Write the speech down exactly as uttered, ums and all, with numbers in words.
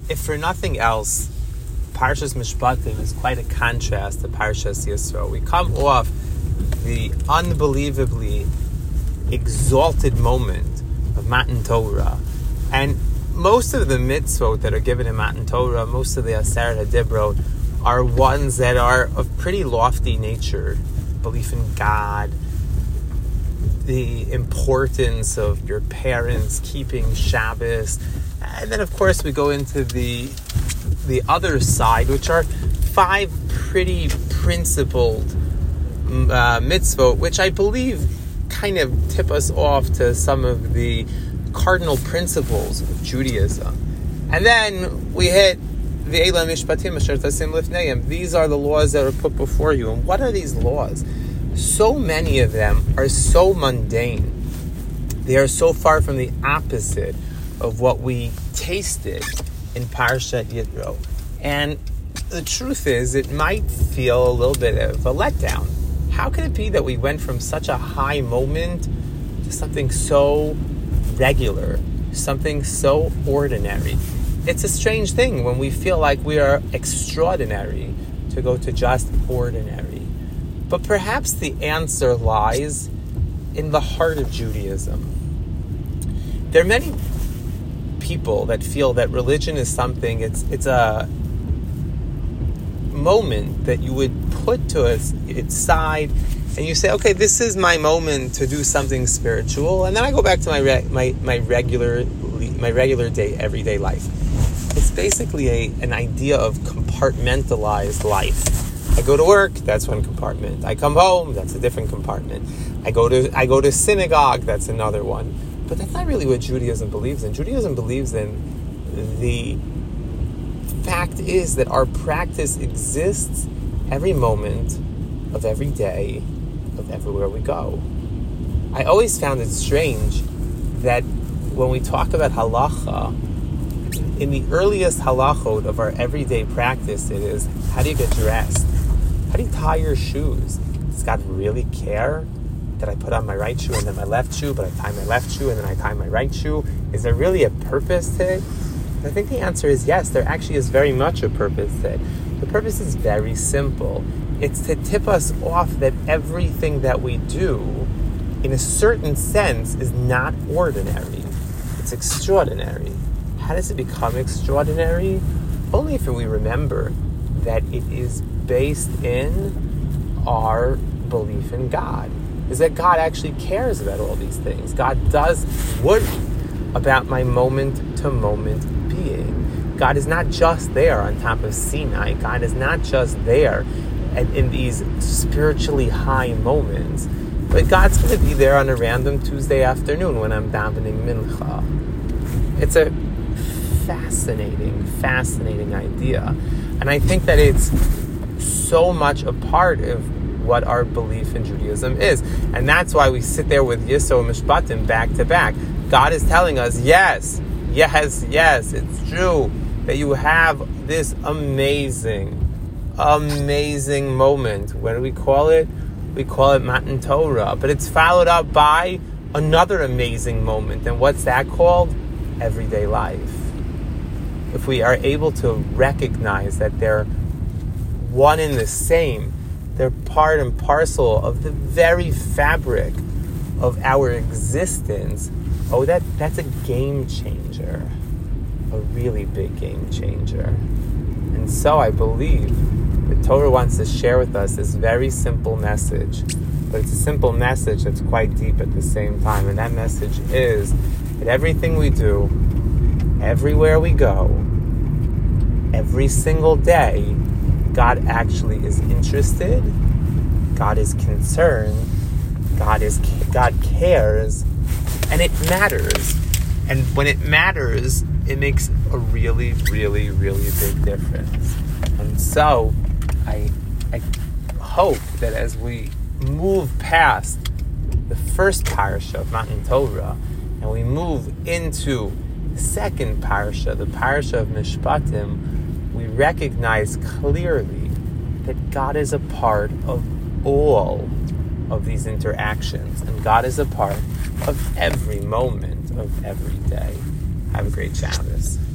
if for nothing else, Parshas Mishpatim is quite a contrast to Parshas Yisro. We come off the unbelievably exalted moment of Matan Torah, and most of the mitzvot that are given in Matan Torah, most of the Aseret HaDibrot, are ones that are of pretty lofty nature. Belief in God, the importance of your parents keeping Shabbos, and then of course we go into the the other side, which are five pretty principled uh, mitzvot, which I believe kind of tip us off to some of the cardinal principles of Judaism. And then we hit the Eila Mishpatim Asher Tasim Lifneim. These are the laws that are put before you. And what are these laws? So many of them are so mundane. They are so far from the opposite of what we tasted in Parshat Yitro. And the truth is, it might feel a little bit of a letdown. How could it be that we went from such a high moment to something so regular, something so ordinary? It's a strange thing when we feel like we are extraordinary to go to just ordinary. But perhaps the answer lies in the heart of Judaism. There are many people that feel that religion is something, it's it's a moment that you would put to its, its side, and you say, okay, this is my moment to do something spiritual, and then I go back to my re- my my regular my regular day everyday life. It's basically a an idea of compartmentalized life. I go to work, that's one compartment. I come home, that's a different compartment. I go to I go to synagogue, that's another one. But that's not really what Judaism believes in. Judaism believes in the fact is that our practice exists every moment of every day of everywhere we go. I always found it strange that when we talk about halacha, in the earliest halachot of our everyday practice, it is, how do you get dressed? How do you tie your shoes? Does God really care that I put on my right shoe and then my left shoe, but I tie my left shoe and then I tie my right shoe? Is there really a purpose to it? I think the answer is yes, there actually is very much a purpose to it. The purpose is very simple. It's to tip us off that everything that we do, in a certain sense, is not ordinary. It's extraordinary. How does it become extraordinary? Only if we remember that it is based in our belief in God. Is that God actually cares about all these things. God does worry about my moment-to-moment being. God is not just there on top of Sinai. God is not just there and in these spiritually high moments. But God's going to be there on a random Tuesday afternoon when I'm davening mincha. It's a fascinating, fascinating idea. And I think that it's so much a part of what our belief in Judaism is. And that's why we sit there with Yisro and Mishpatim back to back. God is telling us, yes, yes, yes, it's true that you have this amazing, amazing moment. What do we call it? We call it Matan Torah. But it's followed up by another amazing moment. And what's that called? Everyday life. If we are able to recognize that they're one and the same, they're part and parcel of the very fabric of our existence, oh, that that's a game changer. A really big game changer. And so I believe the Torah wants to share with us this very simple message. But it's a simple message that's quite deep at the same time. And that message is that everything we do, everywhere we go, every single day, God actually is interested, God is concerned, God is God cares, and it matters. And when it matters, it makes a really, really, really big difference. And so, I, I hope that as we move past the first parasha of Matan Torah, and we move into the second parasha, the parasha of Mishpatim, we recognize clearly that God is a part of all of these interactions, and God is a part of every moment of every day. Have a great Shabbos.